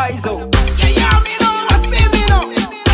wise up. Yeah, me know, I see me know.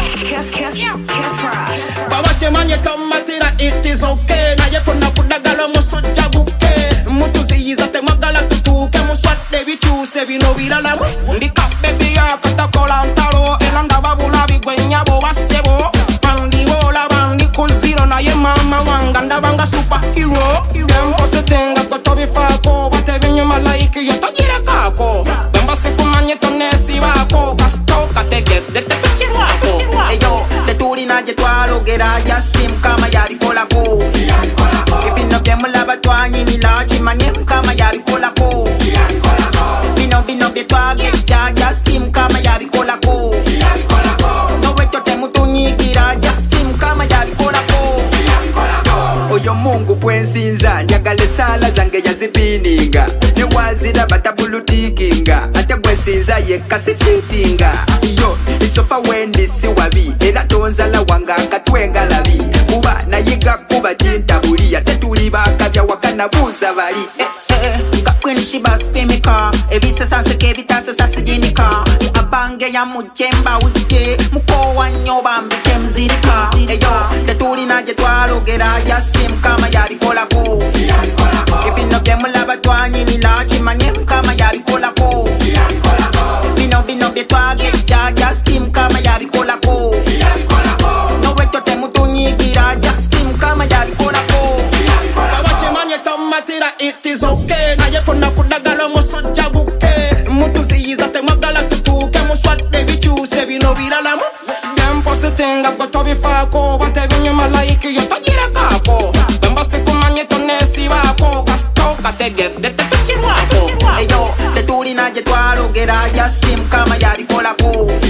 Bawache manye tomatira, it is okay. Na ye funa kudagala musuja buke. Mutuzi izate magala tutuke muswat devi chuse vino virala mu. Ndika baby ya kata kolantalo elanda babula bigwenya bo basebo. Bandi bola bandi kuziro na ye mama wanganda banga superhero. Dempo se tenga kwa tobi fako bate vinyo malaiki yo tajire kako. Bamba se kumanye tonesi bako kasto katege dete pichirwako. Eyo te tuli na je twalo gera ya sim kama yari kola ko. Ibino bemula batwanyi milachi manyem kama yari kola ko. Bino be twage ya sim kama yari kola ko. No wecho te mutunyi gira ya sim kama yari kola ko. Oyo Mungu bwensinza njagale sala zange yazipininga. Ne wazira batabulutikinga. Ate bwensinza yekka si cheatinga. Yo isofa wendi si wabi era tonzala wanga katwenga labi. Kuba na yiga kuba jintabuli ate tuli bakabya wakana buza bali. Kapwini shiba spimika ebisa sanse kebitasa sase jinika. Abange ya mujemba wike mukowa nyoba mbike mzirika. Eyo tetuli naje twalogera ya skim kama yari kola ko. Ibino bemula batwanyi milachi manyem kama yari kola ko. Bino be twage ya skim kama yari kola ko. No wecho te mutunyi gira ya skim kama yari kola ko. Bawache manye tomatira, it is okay. Na ye funa kudagala musuja buke. Mutuzi izate magala tutuke muswat devi chuse vino virala mu. Dempo se tenga kwa tobi fako bate vinyo malaiki yo tajire kako. Bamba se kumanye tonesi bako kasto katege dete pichirwako. Eyo te tuli na je twalogera ya skim kama yari kola ko.